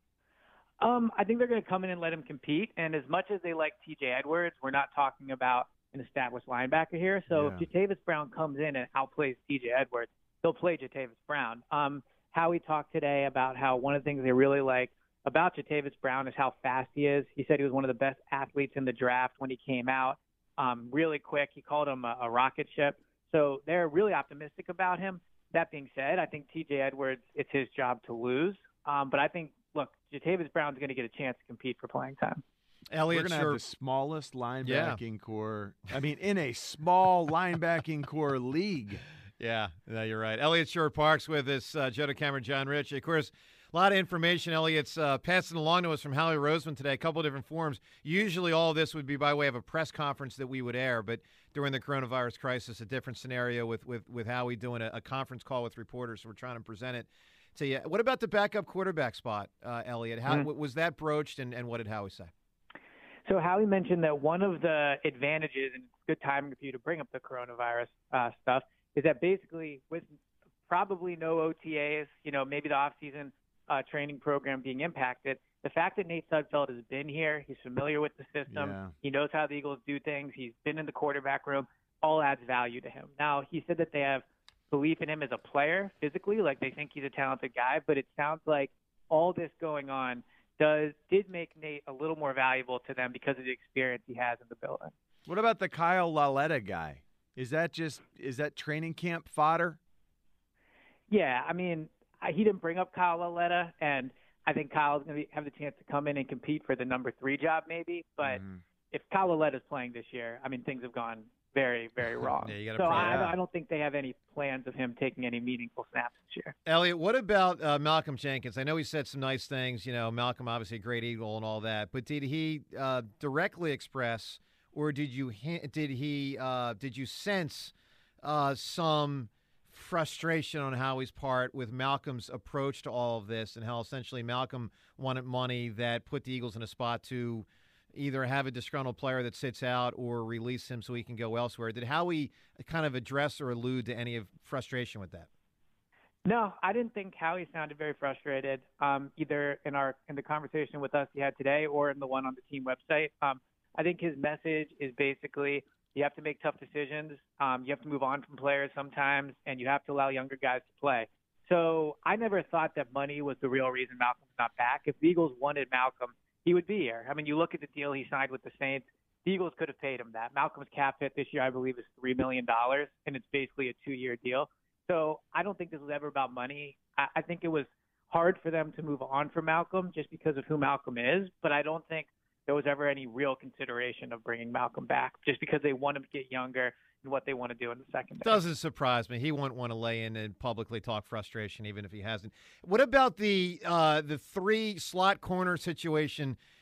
I think they're going to come in and let him compete. And as much as they like TJ Edwards, we're not talking about an established linebacker here. So if Jatavis Brown comes in and outplays TJ Edwards, they'll play Jatavis Brown. Howie talked today about how one of the things they really like about Jatavis Brown is how fast he is. He said he was one of the best athletes in the draft when he came out. Really quick. He called him a rocket ship. So they're really optimistic about him. That being said, I think TJ Edwards, it's his job to lose. But I think, look, Jatavis Brown's going to get a chance to compete for playing time. Elliot, we're going to have the smallest linebacking core. I mean, in a small linebacking core league. Yeah, no, you're right. Elliot Shorr-Parks with us, Joe DeCamara, John Rich. Of course, a lot of information Elliot's passing along to us from Howie Roseman today, a couple of different forms. Usually all of this would be by way of a press conference that we would air, but during the coronavirus crisis, a different scenario with Howie doing a conference call with reporters, so we're trying to present it to you. What about the backup quarterback spot, Elliot? How was that broached, and what did Howie say? So Howie mentioned that one of the advantages, and it's good timing for you to bring up the coronavirus stuff, is that basically with probably no OTAs, maybe the off-season training program being impacted, the fact that Nate Sudfeld has been here, he's familiar with the system, he knows how the Eagles do things, he's been in the quarterback room, all adds value to him. Now, he said that they have belief in him as a player physically, like they think he's a talented guy, but it sounds like all this going on did make Nate a little more valuable to them because of the experience he has in the building. What about the Kyle Lauletta guy? Is that training camp fodder? Yeah, I mean, he didn't bring up Kyle Lauletta, and I think Kyle's going to have the chance to come in and compete for the number 3 job maybe. But if Kyle Lauletta's playing this year, I mean, things have gone very, very wrong. So I don't think they have any plans of him taking any meaningful snaps this year. Elliot, what about Malcolm Jenkins? I know he said some nice things. Malcolm, obviously a great Eagle and all that. But did he directly express, or did you sense some frustration on Howie's part with Malcolm's approach to all of this, and how essentially Malcolm wanted money that put the Eagles in a spot to either have a disgruntled player that sits out or release him so he can go elsewhere? Did Howie kind of address or allude to any of frustration with that? No, I didn't think Howie sounded very frustrated, either in the conversation with us he had today or in the one on the team website. I think his message is basically you have to make tough decisions. You have to move on from players sometimes, and you have to allow younger guys to play. So I never thought that money was the real reason Malcolm's not back. If the Eagles wanted Malcolm, he would be here. I mean, you look at the deal he signed with the Saints, the Eagles could have paid him that. Malcolm's cap hit this year, I believe, is $3 million, and it's basically a 2-year deal. So I don't think this was ever about money. I think it was hard for them to move on from Malcolm just because of who Malcolm is, but I don't think there was ever any real consideration of bringing Malcolm back just because they want him to get younger and what they want to do in the secondary. Doesn't surprise me. He wouldn't want to lay in and publicly talk frustration, even if he hasn't. What about the 3 slot corner situation?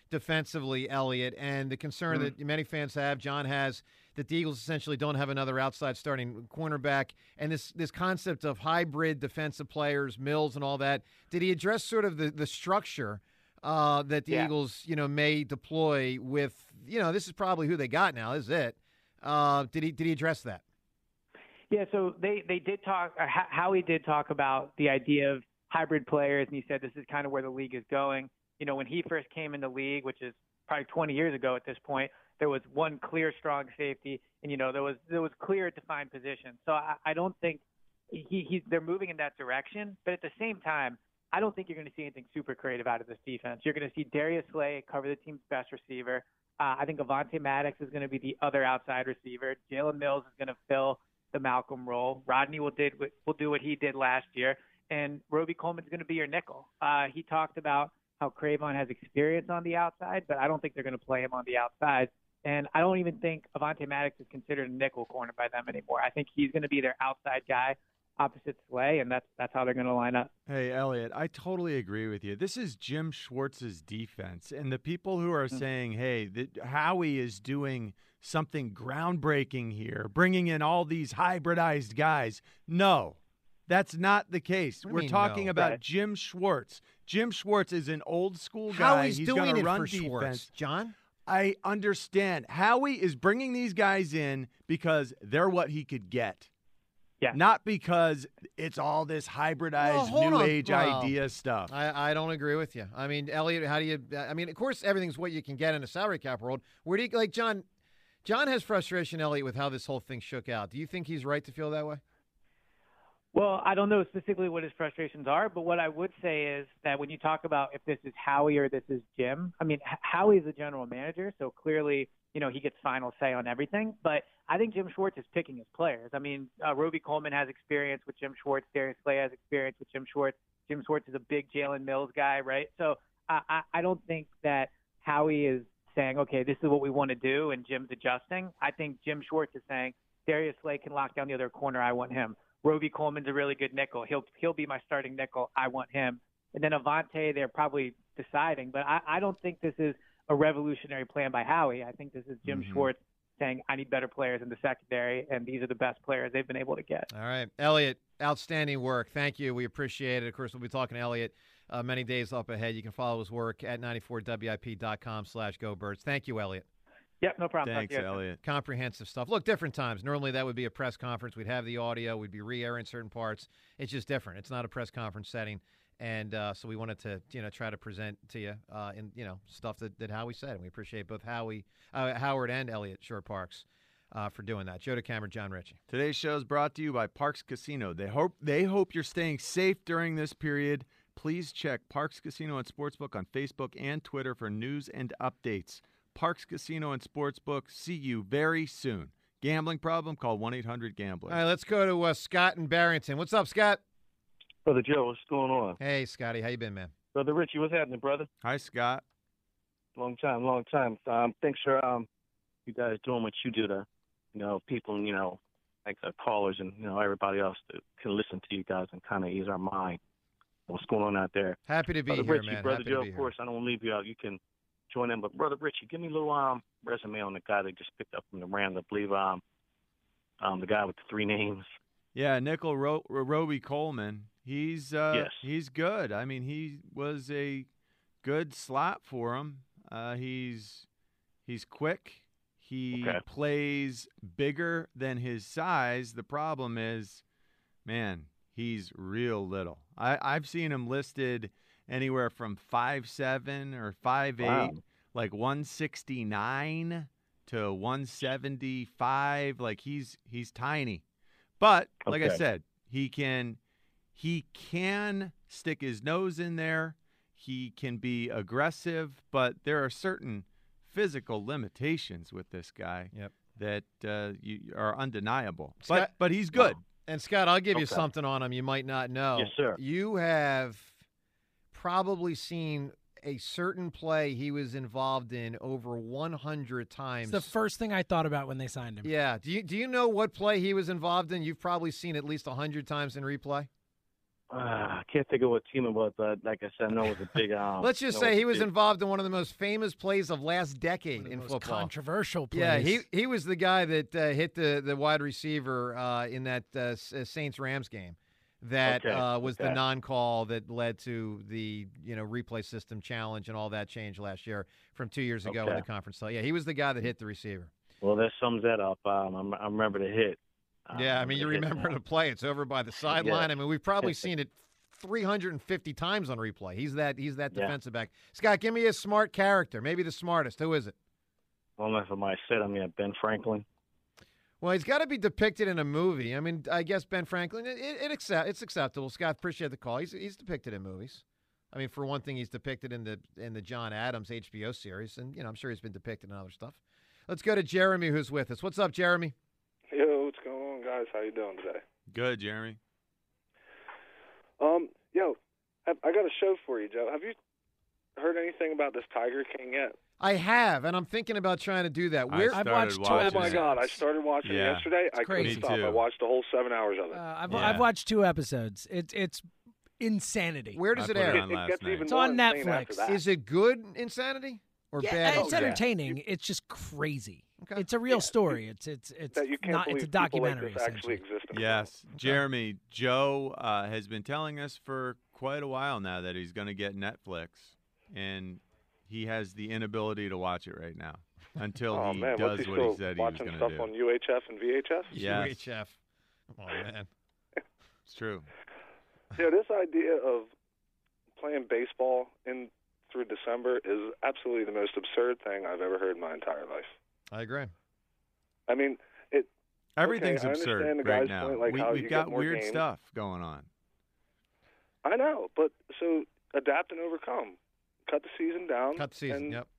defensively, Elliott, and the concern that many fans have, John has, that the Eagles essentially don't have another outside starting cornerback, and this concept of hybrid defensive players, Mills and all that. Did he address sort of the structure that the Eagles, may deploy with, this is probably who they got now, this is it. Did he address that? Yeah, so they did talk, Howie did talk about the idea of hybrid players, and he said this is kind of where the league is going. When he first came in the league, which is probably 20 years ago at this point, there was one clear strong safety, and there was clear defined positions. So I don't think they're moving in that direction. But at the same time, I don't think you're going to see anything super creative out of this defense. You're going to see Darius Slay cover the team's best receiver. I think Avonte Maddox is going to be the other outside receiver. Jalen Mills is going to fill the Malcolm role. Rodney will do what he did last year, and Roby Coleman's going to be your nickel. He talked about how Cravon has experience on the outside, but I don't think they're going to play him on the outside. And I don't even think Avonte Maddox is considered a nickel corner by them anymore. I think he's going to be their outside guy opposite Slay, and that's how they're going to line up. Hey, Elliot, I totally agree with you. This is Jim Schwartz's defense, and the people who are saying, hey, Howie is doing something groundbreaking here, bringing in all these hybridized guys. No, that's not the case. We're talking about Jim Schwartz. Jim Schwartz is an old school guy. He's going to run for defense. Schwartz, John? I understand. Howie is bringing these guys in because they're what he could get. Yeah. Not because it's all this hybridized new age idea stuff. I don't agree with you. I mean, Elliot, how do you – I mean, of course, everything's what you can get in a salary cap world. Where do you – like, John has frustration, Elliot, with how this whole thing shook out. Do you think he's right to feel that way? Well, I don't know specifically what his frustrations are, but what I would say is that when you talk about if this is Howie or this is Jim, I mean, Howie's the general manager, so clearly, he gets final say on everything. But I think Jim Schwartz is picking his players. I mean, Roby Coleman has experience with Jim Schwartz. Darius Slay has experience with Jim Schwartz. Jim Schwartz is a big Jalen Mills guy, right? So I don't think that Howie is saying, okay, this is what we want to do, and Jim's adjusting. I think Jim Schwartz is saying, Darius Slay can lock down the other corner. I want him. Roby Coleman's a really good nickel. He'll be my starting nickel. I want him. And then Avonte, they're probably deciding. But I don't think this is a revolutionary plan by Howie. I think this is Jim Schwartz saying, I need better players in the secondary, and these are the best players they've been able to get. All right. Elliot, outstanding work. Thank you. We appreciate it. Of course, we'll be talking to Elliot many days up ahead. You can follow his work at 94WIP.com/GoBirds. Thank you, Elliot. Yep, no problem. Thanks, Elliot. Comprehensive stuff. Look, different times. Normally that would be a press conference. We'd have the audio. We'd be re-airing certain parts. It's just different. It's not a press conference setting. And so we wanted to, try to present to you, stuff that Howie said. And we appreciate both Howard and Elliot Shore-Parks for doing that. Joe DeCamera, John Ritchie. Today's show is brought to you by Parks Casino. They hope you're staying safe during this period. Please check Parks Casino and Sportsbook on Facebook and Twitter for news and updates. Parks Casino and Sportsbook. See you very soon. Gambling problem? Call 1-800-GAMBLER. All right, let's go to Scott in Barrington. What's up, Scott? Brother Joe, what's going on? Hey, Scotty. How you been, man? Brother Richie, what's happening, brother? Hi, Scott. Long time. Thanks for you guys doing what you do to, people, like the callers and, everybody else that can listen to you guys and kind of ease our mind. What's going on out there? Happy to be Brother here, Richie, man. Brother Happy Joe, to be of course, I don't want to leave you out. You can join in. But, Brother Richie, give me a little resume on the guy that just picked up from the Rams. I believe the guy with the three names. Yeah, nickel Roby Coleman. He's good. I mean, he was a good slot for him. He's quick. He plays bigger than his size. The problem is, man, he's real little. I've seen him listed anywhere from 5'7" or 5'8", like 169 to 175. Like he's tiny, but like I said, he can stick his nose in there. He can be aggressive, but there are certain physical limitations with this guy that are undeniable. Scott, but he's good. And Scott, I'll give you something on him you might not know. Yes, sir. You have probably seen a certain play he was involved in over 100 times. It's the first thing I thought about when they signed him. Yeah. Do you know what play he was involved in? You've probably seen at least 100 times in replay. I can't think of what team it was, but like I said, I know it was a big. Let's just say he was involved in one of the most famous plays of last decade in football. Controversial plays. Yeah, he was the guy that hit the wide receiver in that Saints-Rams game. That was the non-call that led to the replay system challenge and all that change last year from 2 years ago in the conference. So yeah, he was the guy that hit the receiver. Well, that sums that up. I remember the hit. Yeah, I mean, you remember the play. It's over by the sideline. Yeah. I mean, we've probably seen it 350 times on replay. He's that defensive back. Scott, give me a smart character, maybe the smartest. Who is it? Well, if I might say, Ben Franklin. Well, he's got to be depicted in a movie. I mean, I guess Ben Franklin, it's acceptable. Scott, appreciate the call. He's depicted in movies. I mean, for one thing, he's depicted in the John Adams HBO series, and I'm sure he's been depicted in other stuff. Let's go to Jeremy, who's with us. What's up, Jeremy? Yo, what's going on, guys? How you doing today? Good, Jeremy. I got a show for you, Joe. Have you heard anything about this Tiger King yet? I have, and I'm thinking about trying to do that. I've watched 2 episodes. Oh, my God. I started watching it yesterday. I couldn't crazy. stop. I watched the whole 7 hours of it. I've watched 2 episodes. It's insanity. Where does it air? It's on Netflix. Is it good insanity or bad? It's entertaining. It's just crazy. Okay. It's a real story. It's not. It's a documentary. Like actually exist. Yes, Jeremy. Joe has been telling us for quite a while now that he's going to get Netflix, and he has the inability to watch it right now until he does what he said he was going to do. Watching stuff on UHF and VHF. Yes. UHF. Oh man, it's true. Yeah, this idea of playing baseball through December is absolutely the most absurd thing I've ever heard in my entire life. I agree. I mean, everything's absurd right now. Point, we've got weird stuff going on. I know, but so adapt and overcome. Cut the season down. Cut the season, yep.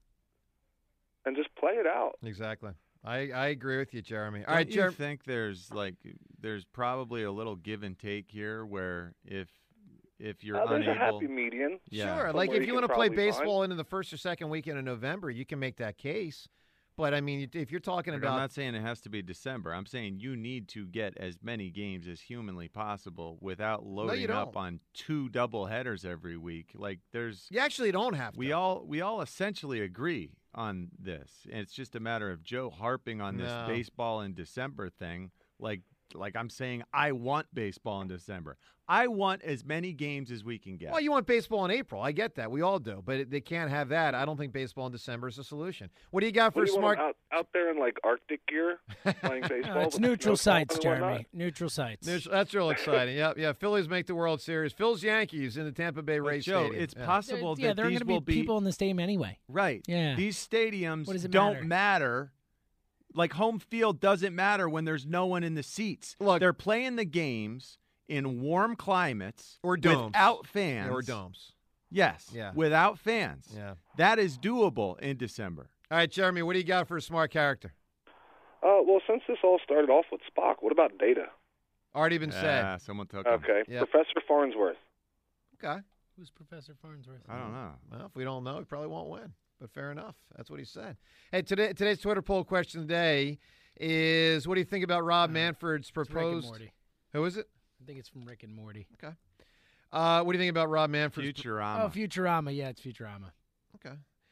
And just play it out. Exactly. I agree with you, Jeremy. All right, Jeremy. I think there's probably a little give and take here where if you're unable, there's a happy median. Yeah. Sure, like if you want to play baseball into the first or second weekend of November, you can make that case. But, I mean, if you're talking about... I'm not saying it has to be December. I'm saying you need to get as many games as humanly possible without loading up on 2 doubleheaders every week. Like, there's... You actually don't have to. We all essentially agree on this. And it's just a matter of Joe harping on this baseball in December thing. Like I'm saying, I want baseball in December. I want as many games as we can get. Well, you want baseball in April. I get that. We all do. But they can't have that. I don't think baseball in December is a solution. What do you got for smart... Out there in, Arctic gear playing baseball? It's neutral sites, Jeremy. Neutral sites. That's real exciting. Yeah. Phillies make the World Series. Phil's Yankees in the Tampa Bay Rays Stadium. It's possible that there are these will be people in the stadium anyway. Right. Yeah. These stadiums don't matter. Like, home field doesn't matter when there's no one in the seats. Look, they're playing the games in warm climates or domes without fans or domes. Yes, without fans. Yeah, that is doable in December. All right, Jeremy, what do you got for a smart character? Well, since this all started off with Spock, what about Data? Already been said. Someone took him. Okay, yep. Professor Farnsworth. Okay, who's Professor Farnsworth? I don't know. Well, if we don't know, he probably won't win. But fair enough. That's what he said. Hey, today's Twitter poll question today is: what do you think about Rob Manfred's proposed? Rick and Morty. Who is it? I think it's from Rick and Morty. Okay. What do you think about Rob Manfred's Futurama? Futurama. Yeah, it's Futurama. Okay.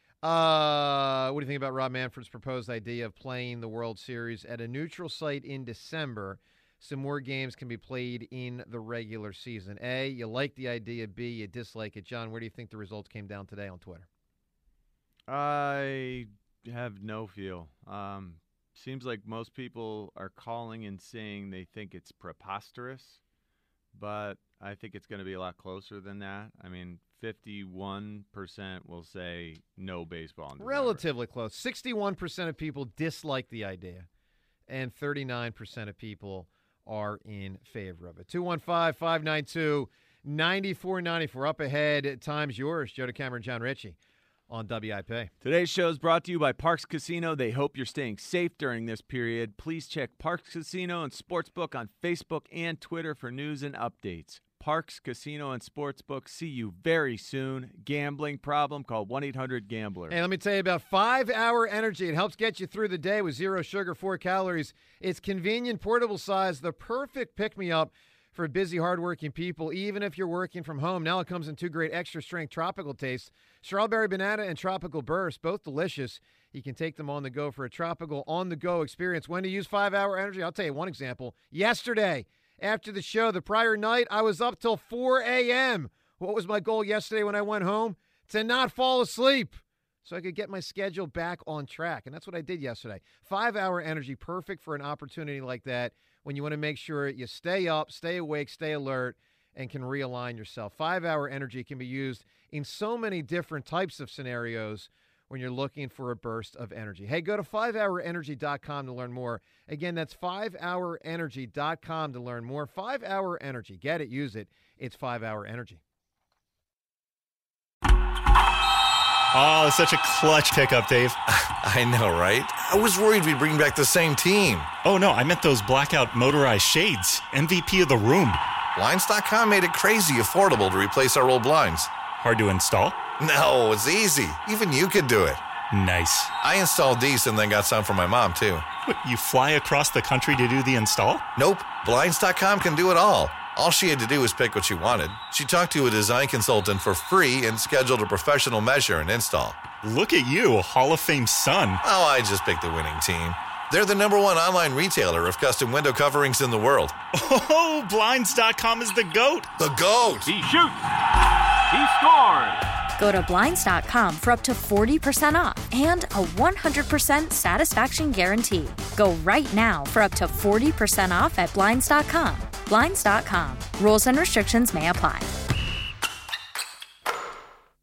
What do you think about Rob Manfred's proposed idea of playing the World Series at a neutral site in December so more games can be played in the regular season? A, you like the idea. B, you dislike it. John, where do you think the results came down today on Twitter? I have no feel. Seems like most people are calling and saying they think it's preposterous, but I think it's going to be a lot closer than that. I mean, 51% will say no baseball in December. Relatively close. 61% of people dislike the idea, and 39% of people are in favor of it. 215-592-9494. Up ahead, time's yours. Joe DeCamera and John Ritchie on WIP. Today's show is brought to you by Parks Casino. They hope you're staying safe during this period. Please check Parks Casino and Sportsbook on Facebook and Twitter for news and updates. Parks Casino and Sportsbook. See you very soon. Gambling problem? Call 1-800-GAMBLER. Hey, let me tell you about 5-Hour Energy. It helps get you through the day with 0 sugar, 4 calories. It's convenient, portable size, the perfect pick-me-up for busy, hardworking people, even if you're working from home. Now it comes in 2 great extra-strength tropical tastes, strawberry banana and tropical burst, both delicious. You can take them on the go for a tropical on-the-go experience. When to use 5-Hour Energy? I'll tell you one example. Yesterday, after the show, the prior night, I was up till 4 a.m. What was my goal yesterday when I went home? To not fall asleep, so I could get my schedule back on track. And that's what I did yesterday. 5-Hour Energy, perfect for an opportunity like that when you want to make sure you stay up, stay awake, stay alert, and can realign yourself. 5-Hour Energy can be used in so many different types of scenarios when you're looking for a burst of energy. Hey, go to 5hourenergy.com to learn more. Again, that's 5hourenergy.com to learn more. 5-Hour Energy. Get it, use it. It's 5-Hour Energy. Oh, such a clutch pickup, Dave. I know, right? I was worried we'd bring back the same team. Oh, no, I meant those blackout motorized shades. MVP of the room. Blinds.com made it crazy affordable to replace our old blinds. Hard to install? No, it's easy. Even you could do it. Nice. I installed these and then got some for my mom, too. What, you fly across the country to do the install? Nope. Blinds.com can do it all. All she had to do was pick what she wanted. She talked to a design consultant for free and scheduled a professional measure and install. Look at you, a Hall of Fame son. Oh, I just picked the winning team. They're the #1 online retailer of custom window coverings in the world. Oh, Blinds.com is the GOAT. The GOAT. He shoots. He scores. Go to Blinds.com for up to 40% off and a 100% satisfaction guarantee. Go right now for up to 40% off at Blinds.com. Blinds.com. Rules and restrictions may apply.